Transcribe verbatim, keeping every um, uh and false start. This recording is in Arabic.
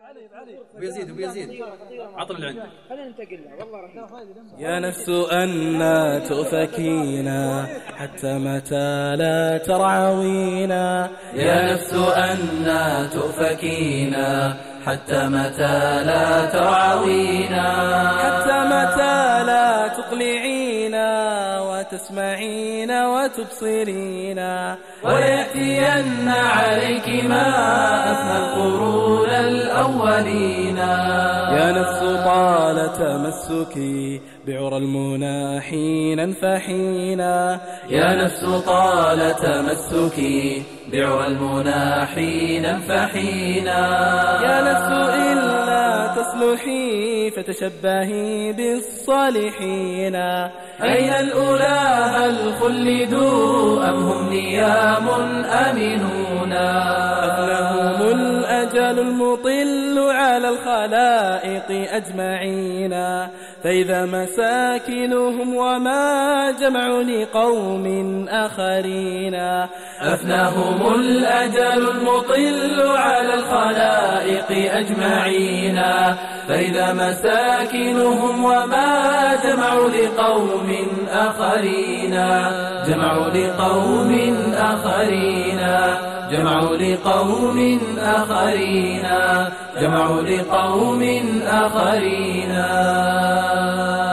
وبيزيد وبيزيد عطل اللي عندك. خلينا ننتقل له والله رهيب. يا نفس أنا تؤفكينا حتى متى لا ترعوينا. يا نفس أنا تؤفكينا حتى متى لا ترعوينا. حتى متى لا تقلعينا وتسمعين وتبصرين. ويأتين عليك ما أفنى القرون الأولين. يا نفس طال تمسكي بعرى المنى حينا فحينا. يا نفس طال تمسكي بعرى المنى حينا فحينا. يا نفس إلا تصلحي فتشبهي بالصالحين. أين الأولى هل خلدوا أم هم نيام آمنون. أفناهم الأجل المطل على الخلائق أجمعين. فإذا مساكنهم وما جمع لقوم آخرين. أفناهم الأجل المطل على الخلائق أجمعين. فإذا مساكنهم وما جمعوا لقوم آخرين. جمعوا لقوم آخرين. جمعوا لقوم آخرين. جمعوا لقوم آخرين.